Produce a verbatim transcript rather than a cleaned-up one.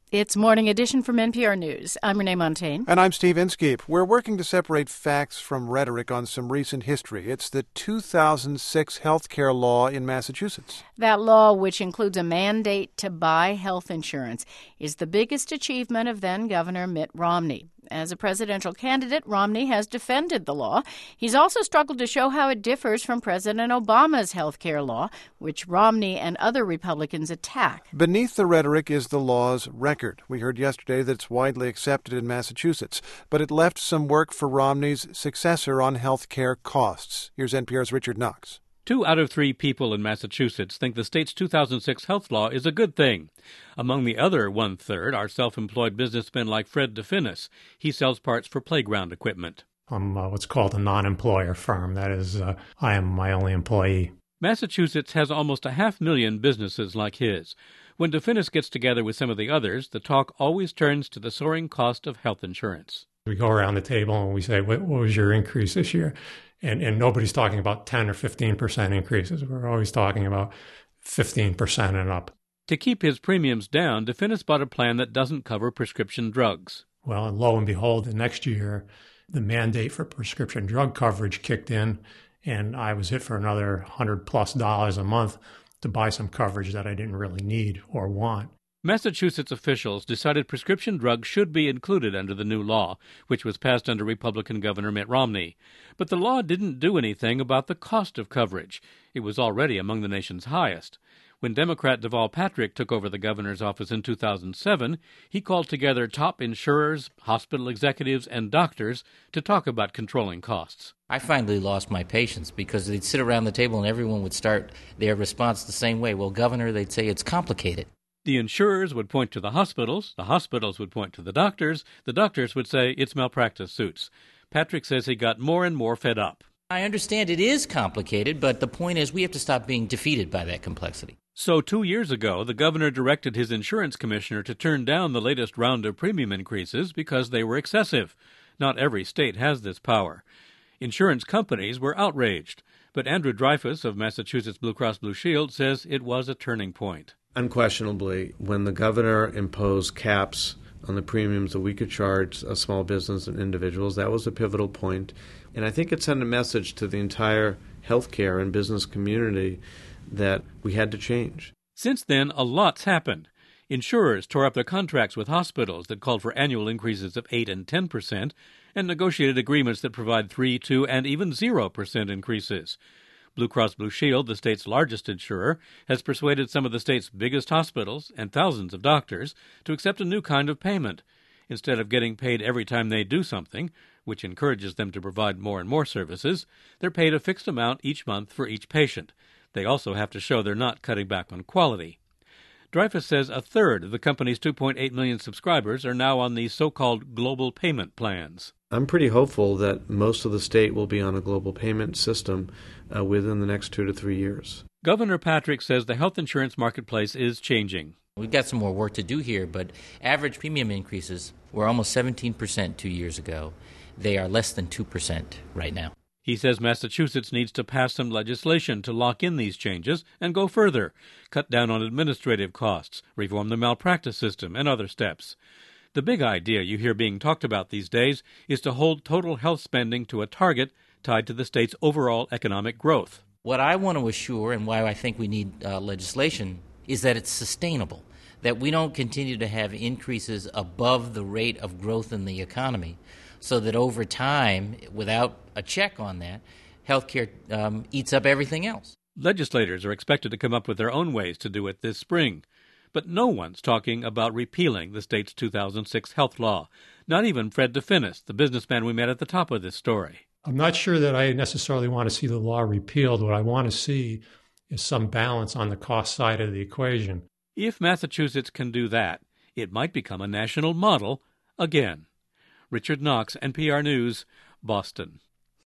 It's Morning Edition from N P R News. I'm Renee Montaigne. And I'm Steve Inskeep. We're working to separate facts from rhetoric on some recent history. It's the two thousand six health care law in Massachusetts. That law, which includes a mandate to buy health insurance, is the biggest achievement of then-Governor Mitt Romney. As a presidential candidate, Romney has defended the law. He's also struggled to show how it differs from President Obama's health care law, which Romney and other Republicans attack. Beneath the rhetoric is the law's record. We heard yesterday that it's widely accepted in Massachusetts, but it left some work for Romney's successor on health care costs. Here's N P R's Richard Knox. Two out of three people in Massachusetts think the state's two thousand six health law is a good thing. Among the other one-third are self-employed businessmen like Fred DeFinis. He sells parts for playground equipment. I'm uh, what's called a non-employer firm. That is, uh, I am my only employee. Massachusetts has almost a half million businesses like his. When DeFinis gets together with some of the others, the talk always turns to the soaring cost of health insurance. We go around the table and we say, what, what was your increase this year? And and nobody's talking about ten or fifteen percent increases. We're always talking about fifteen percent and up. To keep his premiums down, DeFinis bought a plan that doesn't cover prescription drugs. Well, and lo and behold, the next year, the mandate for prescription drug coverage kicked in, and I was hit for another one hundred plus dollars a month to buy some coverage that I didn't really need or want. Massachusetts officials decided prescription drugs should be included under the new law, which was passed under Republican Governor Mitt Romney. But the law didn't do anything about the cost of coverage. It was already among the nation's highest. When Democrat Deval Patrick took over the governor's office in two thousand seven, he called together top insurers, hospital executives, and doctors to talk about controlling costs. I finally lost my patience because they'd sit around the table and everyone would start their response the same way. Well, Governor, they'd say it's complicated. The insurers would point to the hospitals, the hospitals would point to the doctors, the doctors would say it's malpractice suits. Patrick says he got more and more fed up. I understand it is complicated, but the point is we have to stop being defeated by that complexity. So two years ago, the governor directed his insurance commissioner to turn down the latest round of premium increases because they were excessive. Not every state has this power. Insurance companies were outraged, but Andrew Dreyfus of Massachusetts Blue Cross Blue Shield says it was a turning point. Unquestionably, when the governor imposed caps on the premiums that we could charge a small business and individuals, that was a pivotal point. And I think it sent a message to the entire healthcare and business community that we had to change. Since then, a lot's happened. Insurers tore up their contracts with hospitals that called for annual increases of eight and ten percent and negotiated agreements that provide three, two, and even zero percent increases. Blue Cross Blue Shield, the state's largest insurer, has persuaded some of the state's biggest hospitals and thousands of doctors to accept a new kind of payment. Instead of getting paid every time they do something, which encourages them to provide more and more services, they're paid a fixed amount each month for each patient. They also have to show they're not cutting back on quality. Dreyfus says a third of the company's two point eight million subscribers are now on these so-called global payment plans. I'm pretty hopeful that most of the state will be on a global payment system uh, within the next two to three years. Governor Patrick says the health insurance marketplace is changing. We've got some more work to do here, but average premium increases were almost seventeen percent two years ago. They are less than two percent right now. He says Massachusetts needs to pass some legislation to lock in these changes and go further, cut down on administrative costs, reform the malpractice system, and other steps. The big idea you hear being talked about these days is to hold total health spending to a target tied to the state's overall economic growth. What I want to assure, and why I think we need uh, legislation, is that it's sustainable, that we don't continue to have increases above the rate of growth in the economy, so that over time, without a check on that, healthcare um, eats up everything else. Legislators are expected to come up with their own ways to do it this spring. But no one's talking about repealing the state's two thousand six health law. Not even Fred DeFinis, the businessman we met at the top of this story. I'm not sure that I necessarily want to see the law repealed. What I want to see is some balance on the cost side of the equation. If Massachusetts can do that, it might become a national model again. Richard Knox, N P R News, Boston.